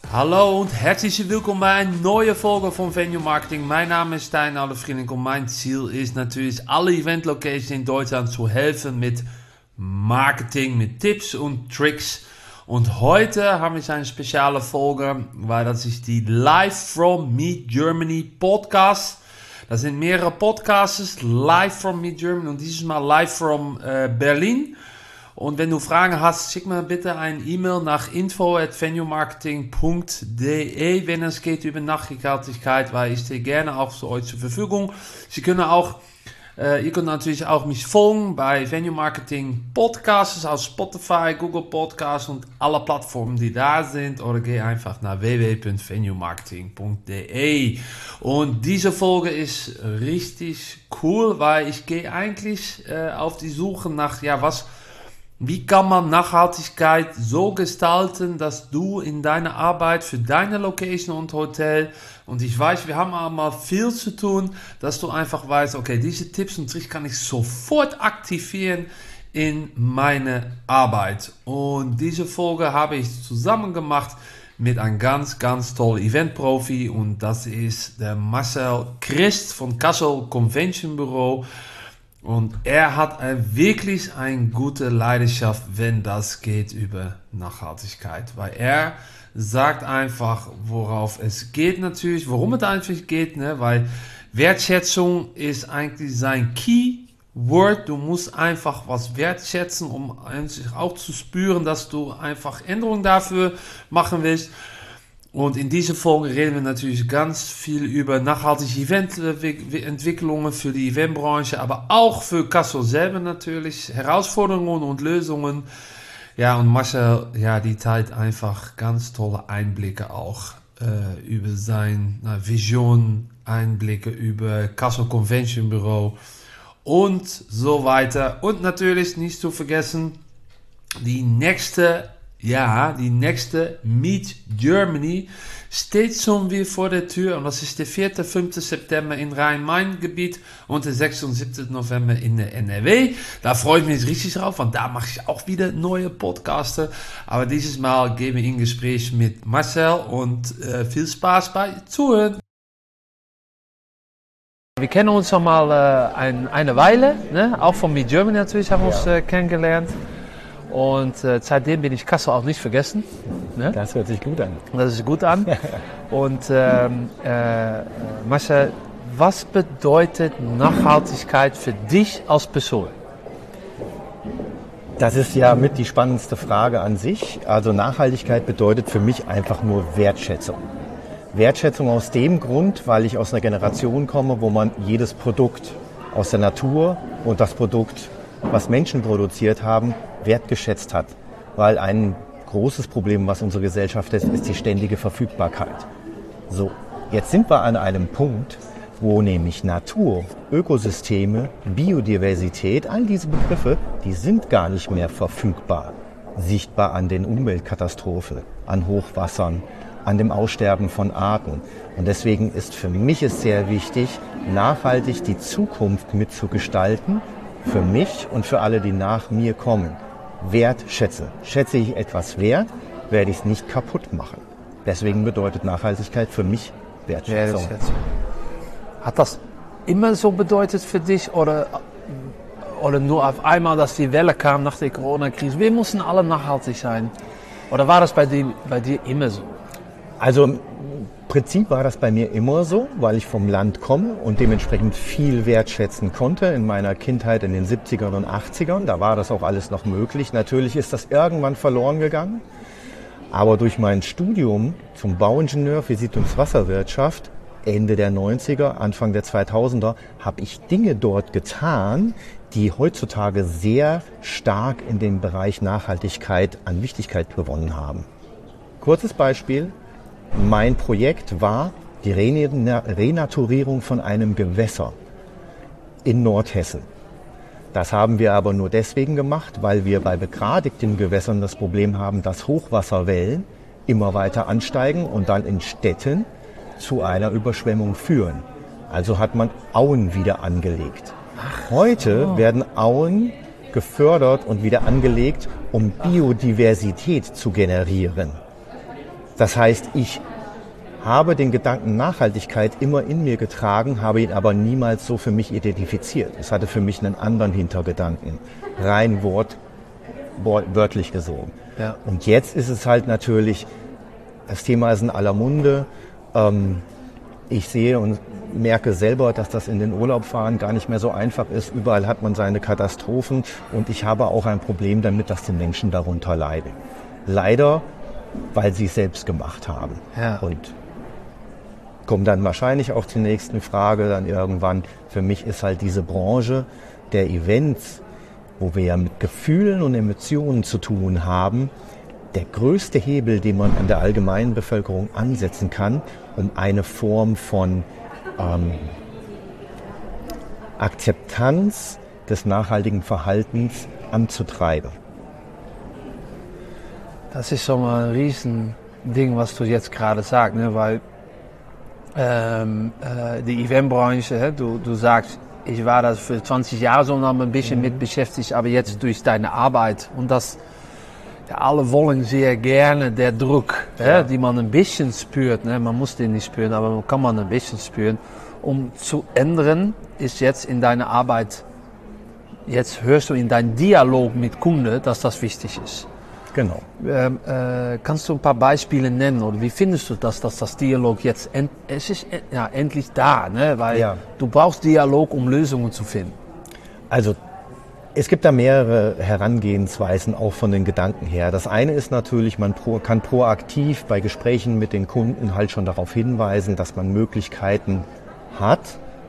Hallo und herzlich willkommen bei einer neuen Folge von Venue Marketing. Mein Name ist Stein Allefriending und mein Ziel ist natürlich, alle Event-Locations in Deutschland zu helfen mit Marketing, mit Tipps und Tricks. Und heute haben wir eine spezielle Folge, weil das ist die Live from Meet Germany Podcast. Das sind mehrere Podcasts, Live from Meet Germany und dieses Mal Live from Berlin. Und wenn du Fragen hast, schick mir bitte ein E-Mail nach info@venuemarketing.de, wenn es geht über Nachhaltigkeit, weil ich stehe gerne auch für euch zur Verfügung. Ihr könnt natürlich auch mich folgen bei Venue Marketing Podcasts auf Spotify, Google Podcasts und alle Plattformen, die da sind. Oder geh einfach nach www.venuemarketing.de. Und diese Folge ist richtig cool, weil ich gehe eigentlich auf die Suche nach, wie kann man Nachhaltigkeit so gestalten, dass du in deiner Arbeit für deine Location und Hotel, und ich weiß, wir haben einmal viel zu tun, dass du einfach weißt, okay, diese Tipps und Tricks kann ich sofort aktivieren in meine Arbeit. Und diese Folge habe ich zusammen gemacht mit einem ganz, ganz tollen Eventprofi, und das ist der Marcel Christ von Kassel Convention Büro. Und er hat wirklich eine gute Leidenschaft, wenn das geht über Nachhaltigkeit. Weil er sagt einfach, worauf es geht natürlich, worum es eigentlich geht. Ne? Weil Wertschätzung ist eigentlich sein Keyword. Du musst einfach was wertschätzen, um sich auch zu spüren, dass du einfach Änderungen dafür machen willst. Und in dieser Folge reden wir natürlich ganz viel über nachhaltige Evententwicklungen für die Eventbranche, aber auch für Kassel selber natürlich, Herausforderungen und Lösungen. Ja, und Marcel, die teilt einfach ganz tolle Einblicke auch über seine Vision, Einblicke über Kassel Convention Büro und so weiter. Und natürlich nicht zu vergessen, die nächste Meet Germany steht schon wieder vor der Tür, und das ist der 4. 5. September in Rhein-Main-Gebiet und der 6. und 7. November in der NRW. Da freue ich mich richtig drauf, und da mache ich auch wieder neue Podcasts. Aber dieses Mal gehen wir in Gespräch mit Marcel, und viel Spaß bei Zuhören. Wir kennen uns schon mal eine Weile, ne? Auch von Meet Germany natürlich haben wir uns kennengelernt. Und seitdem bin ich Kassel auch nicht vergessen. Ne? Das hört sich gut an. Das ist gut an. Und Marcel, was bedeutet Nachhaltigkeit für dich als Person? Das ist ja mit die spannendste Frage an sich. Also Nachhaltigkeit bedeutet für mich einfach nur Wertschätzung. Wertschätzung aus dem Grund, weil ich aus einer Generation komme, wo man jedes Produkt aus der Natur und das Produkt, was Menschen produziert haben, wertgeschätzt hat. Weil ein großes Problem, was unsere Gesellschaft ist, ist die ständige Verfügbarkeit. So, jetzt sind wir an einem Punkt, wo nämlich Natur, Ökosysteme, Biodiversität, all diese Begriffe, die sind gar nicht mehr verfügbar. Sichtbar an den Umweltkatastrophen, an Hochwassern, an dem Aussterben von Arten. Und deswegen ist für mich es sehr wichtig, nachhaltig die Zukunft mitzugestalten, für mich und für alle, die nach mir kommen. Schätze ich etwas wert, werde ich es nicht kaputt machen. Deswegen bedeutet Nachhaltigkeit für mich Wertschätzung. Hat das immer so bedeutet für dich, oder nur auf einmal, dass die Welle kam nach der Corona-Krise? Wir mussten alle nachhaltig sein. Oder war das bei dir immer so? Also im Prinzip war das bei mir immer so, weil ich vom Land komme und dementsprechend viel wertschätzen konnte in meiner Kindheit in den 70ern und 80ern. Da war das auch alles noch möglich. Natürlich ist das irgendwann verloren gegangen. Aber durch mein Studium zum Bauingenieur Physik und Wasserwirtschaft Ende der 90er, Anfang der 2000er habe ich Dinge dort getan, die heutzutage sehr stark in dem Bereich Nachhaltigkeit an Wichtigkeit gewonnen haben. Kurzes Beispiel. Mein Projekt war die Renaturierung von einem Gewässer in Nordhessen. Das haben wir aber nur deswegen gemacht, weil wir bei begradigten Gewässern das Problem haben, dass Hochwasserwellen immer weiter ansteigen und dann in Städten zu einer Überschwemmung führen. Also hat man Auen wieder angelegt. Heute werden Auen gefördert und wieder angelegt, um Biodiversität zu generieren. Das heißt, ich habe den Gedanken Nachhaltigkeit immer in mir getragen, habe ihn aber niemals so für mich identifiziert. Es hatte für mich einen anderen Hintergedanken, rein wörtlich gesogen. Ja. Und jetzt ist es halt natürlich, das Thema ist in aller Munde. Ich sehe und merke selber, dass das in den Urlaubfahren gar nicht mehr so einfach ist. Überall hat man seine Katastrophen und ich habe auch ein Problem damit, dass die Menschen darunter leiden. Leider, weil sie es selbst gemacht haben. Ja. Und kommt dann wahrscheinlich auch zur nächsten Frage dann irgendwann. Für mich ist halt diese Branche der Events, wo wir ja mit Gefühlen und Emotionen zu tun haben, der größte Hebel, den man an der allgemeinen Bevölkerung ansetzen kann, um eine Form von Akzeptanz des nachhaltigen Verhaltens anzutreiben. Das ist schon mal ein Riesending, was du jetzt gerade sagst, ne? Weil die Eventbranche, du sagst, ich war da für 20 Jahre so noch ein bisschen mit beschäftigt, aber jetzt durch deine Arbeit und das, ja, alle wollen sehr gerne der Druck, die man ein bisschen spürt, ne? Man muss den nicht spüren, aber kann man ein bisschen spüren, um zu ändern, ist jetzt in deiner Arbeit, jetzt hörst du in deinem Dialog mit Kunden, dass das wichtig ist. Genau. Kannst du ein paar Beispiele nennen oder wie findest du das Dialog jetzt endlich da, ne? Weil du brauchst Dialog, um Lösungen zu finden. Also es gibt da mehrere Herangehensweisen auch von den Gedanken her. Das eine ist natürlich, man kann proaktiv bei Gesprächen mit den Kunden halt schon darauf hinweisen, dass man Möglichkeiten hat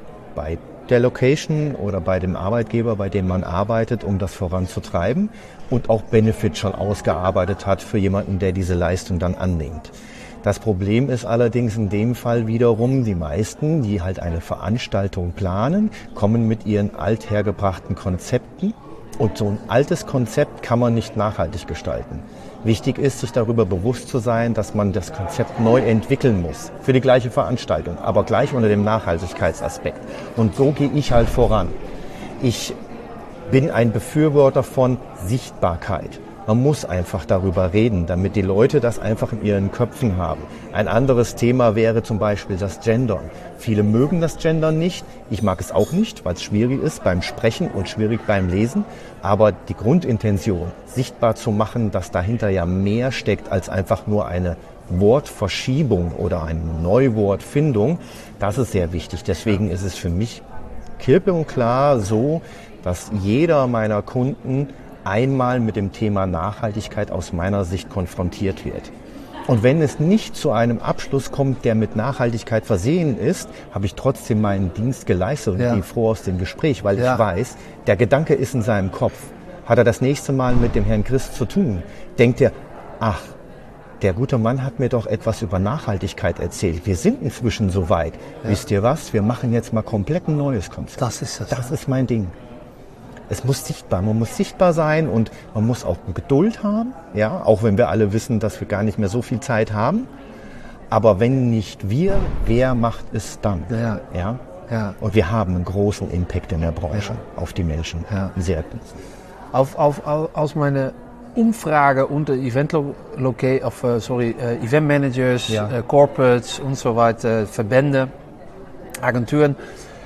bei der Location oder bei dem Arbeitgeber, bei dem man arbeitet, um das voranzutreiben und auch Benefit schon ausgearbeitet hat für jemanden, der diese Leistung dann annimmt. Das Problem ist allerdings in dem Fall wiederum, die meisten, die halt eine Veranstaltung planen, kommen mit ihren althergebrachten Konzepten und so ein altes Konzept kann man nicht nachhaltig gestalten. Wichtig ist, sich darüber bewusst zu sein, dass man das Konzept neu entwickeln muss für die gleiche Veranstaltung, aber gleich unter dem Nachhaltigkeitsaspekt. Und so gehe ich halt voran. Ich bin ein Befürworter von Sichtbarkeit. Man muss einfach darüber reden, damit die Leute das einfach in ihren Köpfen haben. Ein anderes Thema wäre zum Beispiel das Gendern. Viele mögen das Gendern nicht. Ich mag es auch nicht, weil es schwierig ist beim Sprechen und schwierig beim Lesen. Aber die Grundintention, sichtbar zu machen, dass dahinter ja mehr steckt als einfach nur eine Wortverschiebung oder eine Neuwortfindung, das ist sehr wichtig. Deswegen ist es für mich klipp und klar so, dass jeder meiner Kunden einmal mit dem Thema Nachhaltigkeit aus meiner Sicht konfrontiert wird. Und wenn es nicht zu einem Abschluss kommt, der mit Nachhaltigkeit versehen ist, habe ich trotzdem meinen Dienst geleistet und gehe froh aus dem Gespräch, weil ich weiß, der Gedanke ist in seinem Kopf. Hat er das nächste Mal mit dem Herrn Christ zu tun, denkt er, ach, der gute Mann hat mir doch etwas über Nachhaltigkeit erzählt. Wir sind inzwischen so weit. Wisst ihr was? Wir machen jetzt mal komplett ein neues Konzept. Das ist es. Das ist mein Ding. Es muss sichtbar, man muss sichtbar sein und man muss auch Geduld haben, ja, auch wenn wir alle wissen, dass wir gar nicht mehr so viel Zeit haben. Aber wenn nicht wir, wer macht es dann? Ja. Und wir haben einen großen Impact in der Branche auf die Menschen. Ja. Sehr. Aus meiner Umfrage unter Eventmanagers, Corporates und so weiter, Verbände, Agenturen,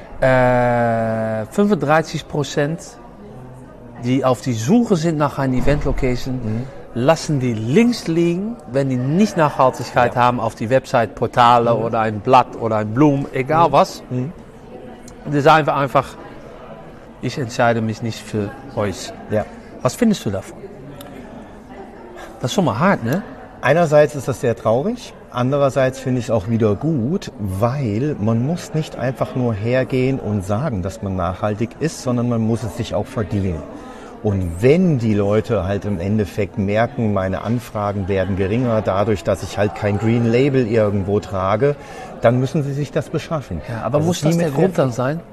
35%, die auf die Suche sind nach einer Event-Location, lassen die links liegen, wenn die nicht Nachhaltigkeit haben auf die Website, Portale oder ein Blatt oder ein Blumen, egal was. Und die sagen einfach, ich entscheide mich nicht für euch. Ja. Was findest du davon? Das ist schon mal hart, ne? Einerseits ist das sehr traurig, andererseits finde ich es auch wieder gut, weil man muss nicht einfach nur hergehen und sagen, dass man nachhaltig ist, sondern man muss es sich auch verdienen. Und wenn die Leute halt im Endeffekt merken, meine Anfragen werden geringer dadurch, dass ich halt kein Green Label irgendwo trage, dann müssen sie sich das beschaffen. Ja, aber muss das der Grund dann sein?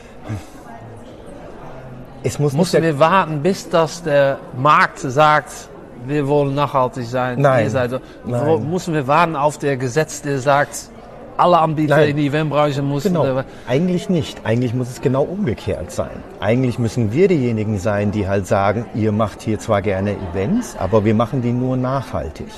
Müssen wir warten, bis das der Markt sagt, wir wollen nachhaltig sein? Nein. Müssen wir warten auf der Gesetz, der sagt, alle Anbieter in die Eventbranche müssen... Genau, eigentlich nicht. Eigentlich muss es genau umgekehrt sein. Eigentlich müssen wir diejenigen sein, die halt sagen, ihr macht hier zwar gerne Events, aber wir machen die nur nachhaltig.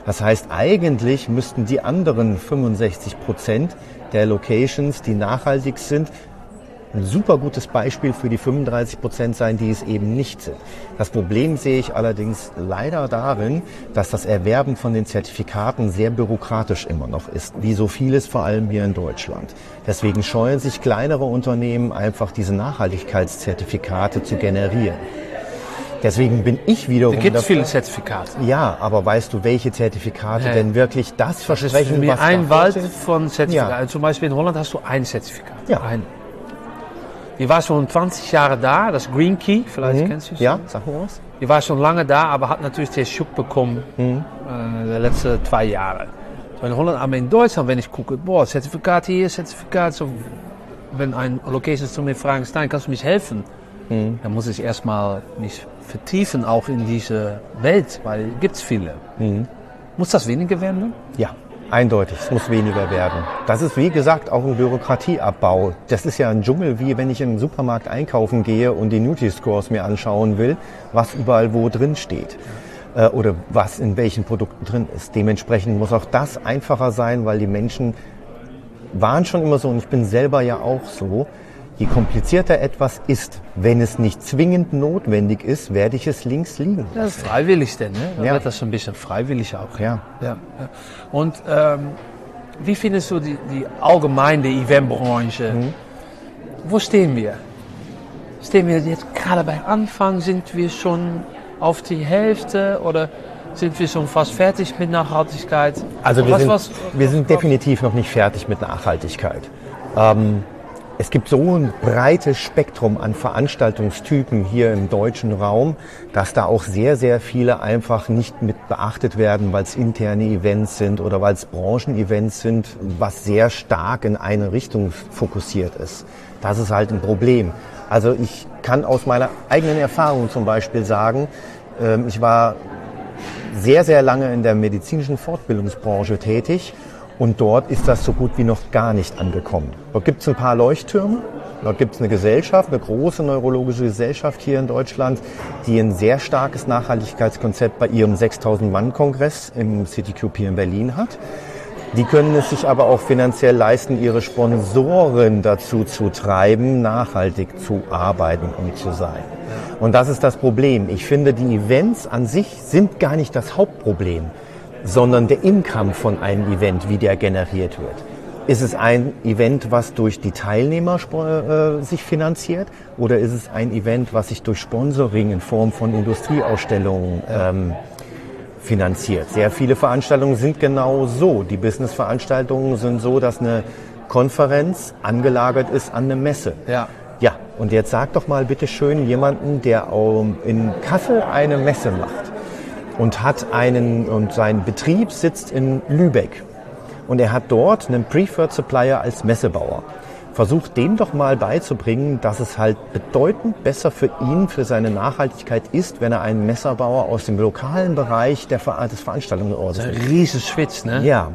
Das heißt, eigentlich müssten die anderen 65% der Locations, die nachhaltig sind, ein super gutes Beispiel für die 35% sein, die es eben nicht sind. Das Problem sehe ich allerdings leider darin, dass das Erwerben von den Zertifikaten sehr bürokratisch immer noch ist, wie so vieles, vor allem hier in Deutschland. Deswegen scheuen sich kleinere Unternehmen einfach, diese Nachhaltigkeitszertifikate zu generieren. Deswegen bin ich wiederum... Da gibt es viele Zertifikate. Ja, aber weißt du, welche Zertifikate denn wirklich das versprechen, das ist für mich was ein Wald ist? von Zertifikaten. Ja. Also zum Beispiel in Holland hast du ein Zertifikat. Ja. Ein. Die war schon 20 Jahre da, das Green Key, vielleicht kennst du es. Ja, sag mal was. Die war schon lange da, aber hat natürlich den Schub bekommen de letzten 2 Jahre. So in Holland, aber in Deutschland, wenn ich gucke, Zertifikat hier, Zertifikat, so, wenn ein Location zu mir fragen, Stein, kannst du mich helfen? Dann muss ich erstmal mich vertiefen, auch in diese Welt, weil gibt es viele. Muss das weniger werden? Ja, eindeutig, es muss weniger werden. Das ist, wie gesagt, auch ein Bürokratieabbau. Das ist ja ein Dschungel, wie wenn ich in den Supermarkt einkaufen gehe und die Nutri-Scores mir anschauen will, was überall wo drin steht. Oder was in welchen Produkten drin ist. Dementsprechend muss auch das einfacher sein, weil die Menschen waren schon immer so, und ich bin selber ja auch so, je komplizierter etwas ist, wenn es nicht zwingend notwendig ist, werde ich es links liegen. Das ist freiwillig denn, ne? Dann Ja. wird das ein bisschen freiwillig auch. Ja. Ja. Und wie findest du die allgemeine Eventbranche? Wo stehen wir? Stehen wir jetzt gerade bei Anfang? Sind wir schon auf die Hälfte oder sind wir schon fast fertig mit Nachhaltigkeit? Also wir sind definitiv noch nicht fertig mit Nachhaltigkeit. Es gibt so ein breites Spektrum an Veranstaltungstypen hier im deutschen Raum, dass da auch sehr, sehr viele einfach nicht mit beachtet werden, weil es interne Events sind oder weil es Branchenevents sind, was sehr stark in eine Richtung fokussiert ist. Das ist halt ein Problem. Also ich kann aus meiner eigenen Erfahrung zum Beispiel sagen, ich war sehr, sehr lange in der medizinischen Fortbildungsbranche tätig. Und dort ist das so gut wie noch gar nicht angekommen. Dort gibt es ein paar Leuchttürme, dort gibt es eine Gesellschaft, eine große neurologische Gesellschaft hier in Deutschland, die ein sehr starkes Nachhaltigkeitskonzept bei ihrem 6000-Mann-Kongress im CityCube hier in Berlin hat. Die können es sich aber auch finanziell leisten, ihre Sponsoren dazu zu treiben, nachhaltig zu arbeiten und zu sein. Und das ist das Problem. Ich finde, die Events an sich sind gar nicht das Hauptproblem, sondern der Income von einem Event, wie der generiert wird. Ist es ein Event, was durch die Teilnehmer sich finanziert, oder ist es ein Event, was sich durch Sponsoring in Form von Industrieausstellungen finanziert? Sehr viele Veranstaltungen sind genau so. Die Business-Veranstaltungen sind so, dass eine Konferenz angelagert ist an eine Messe. Ja. Ja, und jetzt sag doch mal bitte schön jemanden, der in Kassel eine Messe macht und sein Betrieb sitzt in Lübeck und er hat dort einen Preferred Supplier als Messebauer. Versucht dem doch mal beizubringen, dass es halt bedeutend besser für ihn, für seine Nachhaltigkeit ist, wenn er einen Messerbauer aus dem lokalen Bereich des Veranstaltungsortes Das ist ein riesen Schwitz, ne? Ja.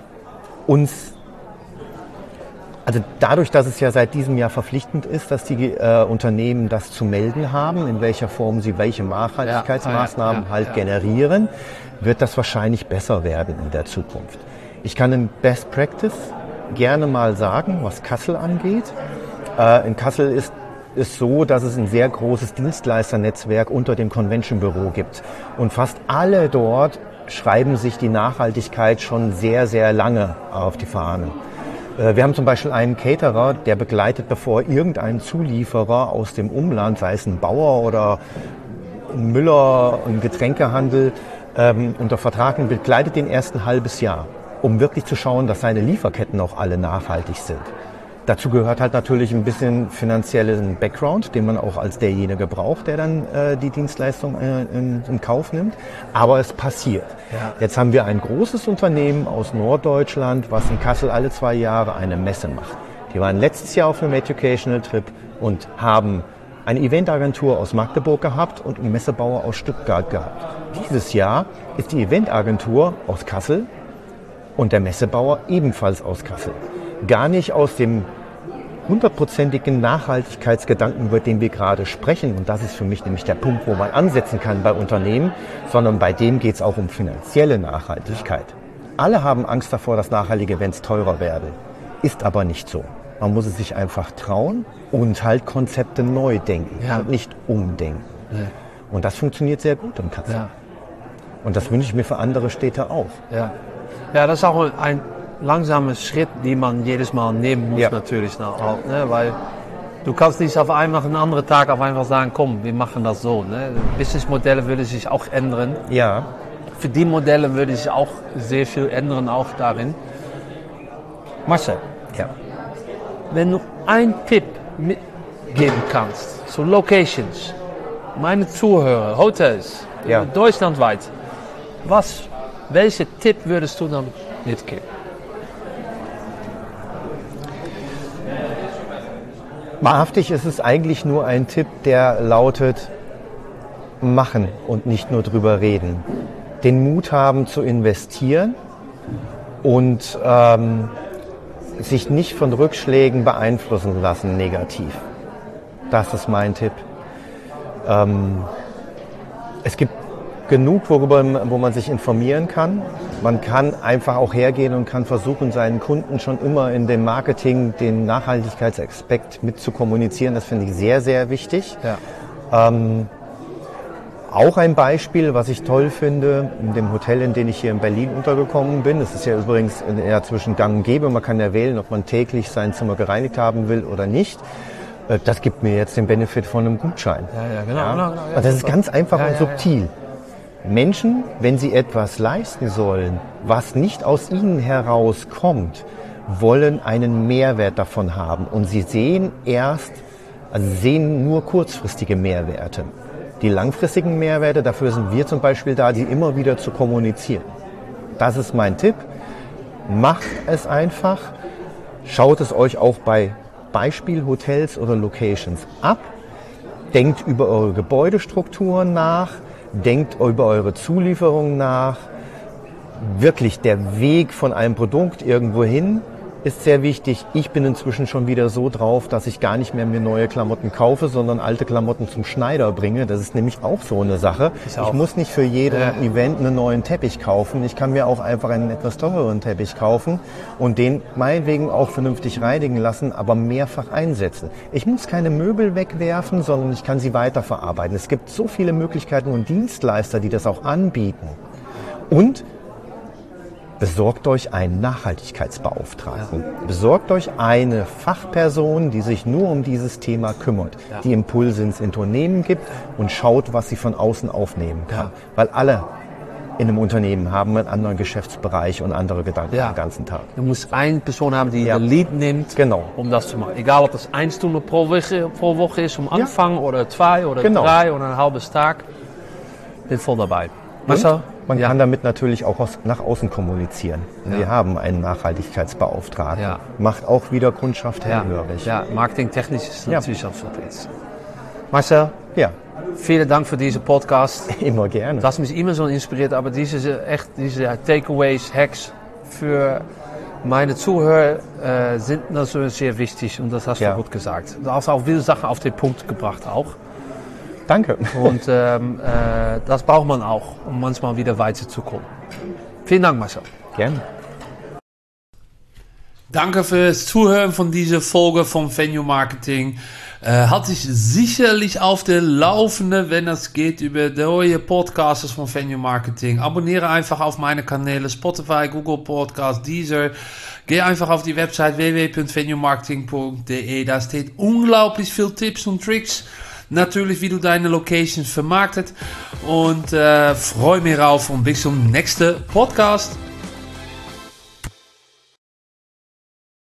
Also dadurch, dass es ja seit diesem Jahr verpflichtend ist, dass die Unternehmen das zu melden haben, in welcher Form sie welche Nachhaltigkeitsmaßnahmen generieren, wird das wahrscheinlich besser werden in der Zukunft. Ich kann in Best Practice gerne mal sagen, was Kassel angeht. In Kassel ist es so, dass es ein sehr großes Dienstleisternetzwerk unter dem Convention-Büro gibt. Und fast alle dort schreiben sich die Nachhaltigkeit schon sehr, sehr lange auf die Fahne. Wir haben zum Beispiel einen Caterer, der begleitet, bevor irgendein Zulieferer aus dem Umland, sei es ein Bauer oder ein Müller, ein Getränkehandel, unter Vertrag begleitet den erst ein halbes Jahr, um wirklich zu schauen, dass seine Lieferketten auch alle nachhaltig sind. Dazu gehört halt natürlich ein bisschen finanziellen Background, den man auch als derjenige braucht, der dann die Dienstleistung in Kauf nimmt. Aber es passiert. Ja. Jetzt haben wir ein großes Unternehmen aus Norddeutschland, was in Kassel alle 2 Jahre eine Messe macht. Die waren letztes Jahr auf einem Educational Trip und haben eine Eventagentur aus Magdeburg gehabt und einen Messebauer aus Stuttgart gehabt. Dieses Jahr ist die Eventagentur aus Kassel und der Messebauer ebenfalls aus Kassel. Gar nicht aus dem hundertprozentigen Nachhaltigkeitsgedanken, über den wir gerade sprechen, und das ist für mich nämlich der Punkt, wo man ansetzen kann bei Unternehmen, sondern bei dem geht es auch um finanzielle Nachhaltigkeit. Alle haben Angst davor, dass nachhaltige Events teurer werden. Ist aber nicht so. Man muss es sich einfach trauen und halt Konzepte neu denken und nicht umdenken. Ja. Und das funktioniert sehr gut in Kassel. Ja. Und das wünsche ich mir für andere Städte auch. Ja, ja, das ist auch ein langsamer Schritt, den man jedes Mal nehmen muss, natürlich auch, ne? Weil du kannst nicht auf einmal einen anderen Tag auf einfach sagen, komm, wir machen das so. Ne? Businessmodelle würden sich auch ändern. Ja. Für die Modelle würde sich auch sehr viel ändern, auch darin. Marcel, wenn du einen Tipp mitgeben kannst, so Locations, meine Zuhörer, Hotels, deutschlandweit, welche Tipp würdest du dann mitgeben? Wahrhaftig ist es eigentlich nur ein Tipp, der lautet, machen und nicht nur drüber reden. Den Mut haben zu investieren und sich nicht von Rückschlägen beeinflussen lassen negativ. Das ist mein Tipp. Es gibt genug, wo man sich informieren kann. Man kann einfach auch hergehen und kann versuchen, seinen Kunden schon immer in dem Marketing den Nachhaltigkeitsaspekt mit zu kommunizieren. Das finde ich sehr, sehr wichtig. Ja. Auch ein Beispiel, was ich toll finde, in dem Hotel, in dem ich hier in Berlin untergekommen bin. Das ist ja übrigens zwischen Gang und Gäbe. Man kann ja wählen, ob man täglich sein Zimmer gereinigt haben will oder nicht. Das gibt mir jetzt den Benefit von einem Gutschein. Ja, genau. Ja. Und das ist ganz einfach und subtil. Menschen, wenn sie etwas leisten sollen, was nicht aus ihnen herauskommt, wollen einen Mehrwert davon haben. Und sie sehen nur kurzfristige Mehrwerte. Die langfristigen Mehrwerte, dafür sind wir zum Beispiel da, die immer wieder zu kommunizieren. Das ist mein Tipp. Macht es einfach. Schaut es euch auch bei Beispielhotels oder Locations ab. Denkt über eure Gebäudestrukturen nach. Denkt über eure Zulieferung nach. Wirklich, der Weg von einem Produkt irgendwo hin ist sehr wichtig. Ich bin inzwischen schon wieder so drauf, dass ich gar nicht mehr mir neue Klamotten kaufe, sondern alte Klamotten zum Schneider bringe. Das ist nämlich auch so eine Sache. Ich muss nicht für jedes Event einen neuen Teppich kaufen. Ich kann mir auch einfach einen etwas teureren Teppich kaufen und den meinetwegen auch vernünftig reinigen lassen, aber mehrfach einsetzen. Ich muss keine Möbel wegwerfen, sondern ich kann sie weiterverarbeiten. Es gibt so viele Möglichkeiten und Dienstleister, die das auch anbieten. Und besorgt euch einen Nachhaltigkeitsbeauftragten. Besorgt euch eine Fachperson, die sich nur um dieses Thema kümmert, die Impulse ins Unternehmen gibt und schaut, was sie von außen aufnehmen kann. Ja. Weil alle in einem Unternehmen haben einen anderen Geschäftsbereich und andere Gedanken den ganzen Tag. Du musst eine Person haben, die den Lead nimmt, um das zu machen. Egal, ob das 1 Stunde pro Woche ist, Anfang oder 2 oder 3 oder ein halbes Tag. Bin voll dabei. Marcel? Man kann damit natürlich auch nach außen kommunizieren. Wir haben einen Nachhaltigkeitsbeauftragten. Ja. Macht auch wieder Kundschaft hellhörig. Ja, marketingtechnisch ist natürlich auch so jetzt. Marcel, vielen Dank für diesen Podcast. Immer gerne. Das hat mich immer so inspiriert, aber diese Takeaways, Hacks für meine Zuhörer sind natürlich sehr wichtig und das hast du gut gesagt. Du hast auch viele Sachen auf den Punkt gebracht auch. Danke. Und das braucht man auch, um manchmal wieder weiterzukommen. Vielen Dank, Marcel. Gerne. Danke fürs Zuhören von dieser Folge von Venue Marketing. Halt dich sicherlich auf der Laufende, wenn es geht über neue Podcasts von Venue Marketing. Abonniere einfach auf meine Kanäle Spotify, Google Podcast, Deezer. Geh einfach auf die Website www.venuemarketing.de. Da steht unglaublich viel Tipps und Tricks. Natürlich, wie du deine Locations vermarktet. Und freue mich drauf und bis zum nächsten Podcast.